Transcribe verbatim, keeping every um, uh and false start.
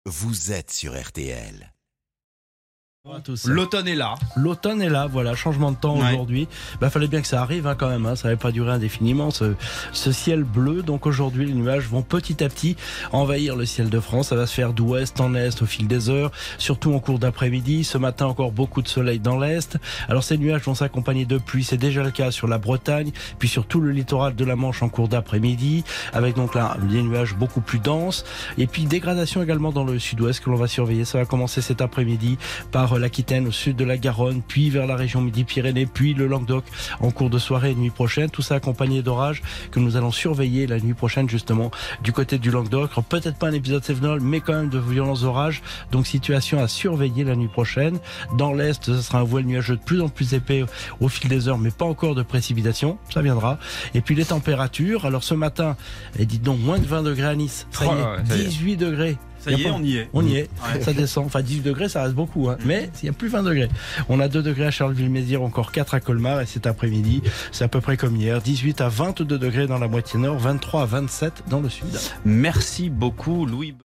vous êtes sur R T L. L'automne est là. L'automne est là, voilà, changement de temps Ouais. aujourd'hui. Bah, fallait bien que ça arrive hein, quand même, hein. Ça n'avait pas duré indéfiniment ce, ce ciel bleu. Donc aujourd'hui, les nuages vont petit à petit envahir le ciel de France. Ça va se faire d'ouest en est au fil des heures, surtout en cours d'après-midi. Ce matin, encore beaucoup de soleil dans l'est. Alors ces nuages vont s'accompagner de pluie. C'est déjà le cas sur la Bretagne, puis sur tout le littoral de la Manche en cours d'après-midi, avec donc là des nuages beaucoup plus denses. Et puis dégradation également dans le sud-ouest que l'on va surveiller. Ça va commencer cet après-midi par l'Aquitaine au sud de la Garonne, puis vers la région Midi-Pyrénées, puis le Languedoc en cours de soirée et nuit prochaine. Tout ça accompagné d'orages que nous allons surveiller la nuit prochaine justement du côté du Languedoc. Alors, peut-être pas un épisode Cévenol, mais quand même de violents orages. Donc situation à surveiller la nuit prochaine. Dans l'est, ce sera un voile nuageux de plus en plus épais au fil des heures, mais pas encore de précipitations. Ça viendra. Et puis les températures. Alors ce matin, et dites donc moins de vingt degrés à Nice. Ça Oh y est, là là, ça y est. dix-huit degrés. Ça y est, on y est. On y est, Ouais. ça descend. Enfin, dix-huit degrés, ça reste beaucoup, hein. Mais il y a plus vingt degrés. On a deux degrés à Charleville-Mézières, encore quatre à Colmar, et cet après-midi, c'est à peu près comme hier. dix-huit à vingt-deux degrés dans la moitié nord, vingt-trois à vingt-sept dans le sud. Merci beaucoup, Louis.